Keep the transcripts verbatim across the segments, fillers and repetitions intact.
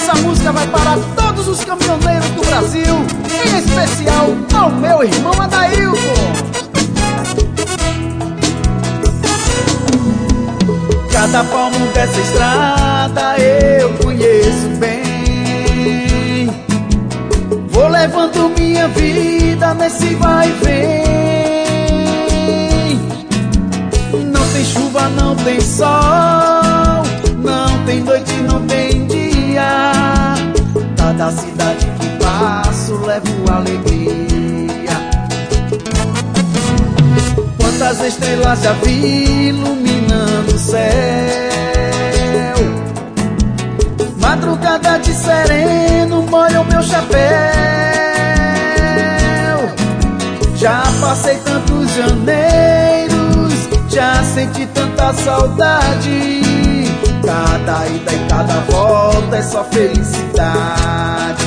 essa música vai para todos os caminhoneiros do Brasil, em especial ao meu irmão Adailton. Cada palmo dessa estrada eu conheço bem. Vou levando minha vida nesse vai e vem. Não tem chuva, não tem sol, não tem noite, não tem dia. Cada cidade que passo levo alegria. Quantas estrelas já vi iluminando o céu. Madrugada de sereno molha o meu chapéu. Já passei tantos janeiros, já senti tanta saudade. Cada ida e cada volta é só felicidade.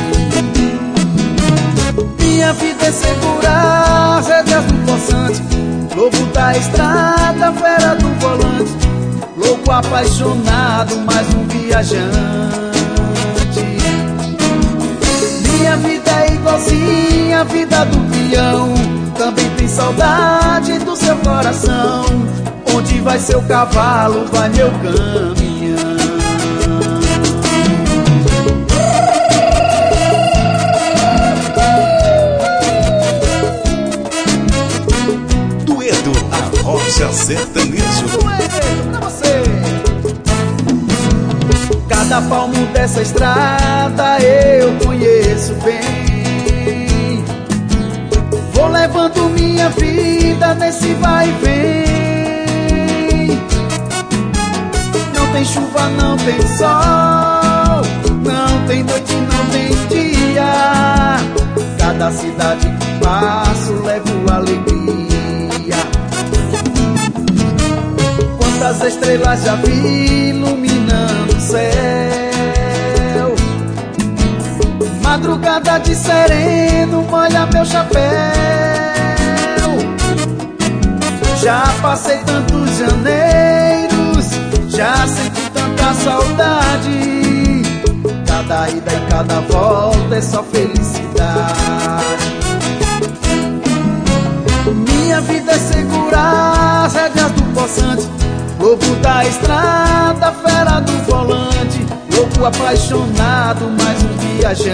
Minha vida é segurar as rédeas do poçante, lobo da estrada, fera do volante, louco apaixonado, mais um viajante. Minha vida é igualzinha a vida do peão, também tem saudade do seu coração. Onde vai seu cavalo, vai meu caminhão. Dueto, a rocha sertanejo. Dueto pra você. Cada palmo dessa estrada eu conheço bem. Vou levando minha vida nesse vai e vem. Não tem chuva, não tem sol, não tem noite, não tem dia. Cada cidade que passo levo alegria. Quantas estrelas já vi iluminando o céu. Madrugada de sereno molha meu chapéu. Já passei tantos janeiros, já senti tanta saudade. Cada ida e cada volta é só felicidade. Minha vida é segurar as rédeas do poçante, lobo da estrada, fera do volante, louco apaixonado, mais um viajante.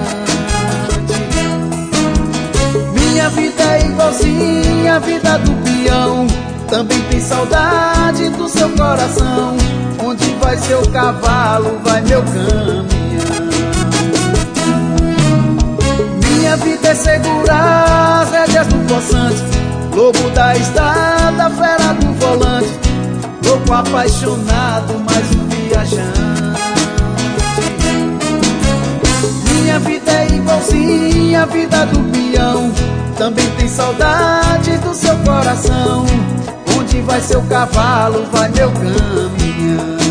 Minha vida é igualzinha a vida do peão, também tem saudade do seu coração. Onde vai seu cavalo, vai meu caminhão. Minha vida é segurar as rédeas do poçante, lobo da estrada, fera do volante, louco apaixonado, mais um viajante. Minha vida é igualzinha a vida do peão, também tem saudade do seu coração. Onde vai seu cavalo, vai meu caminhão.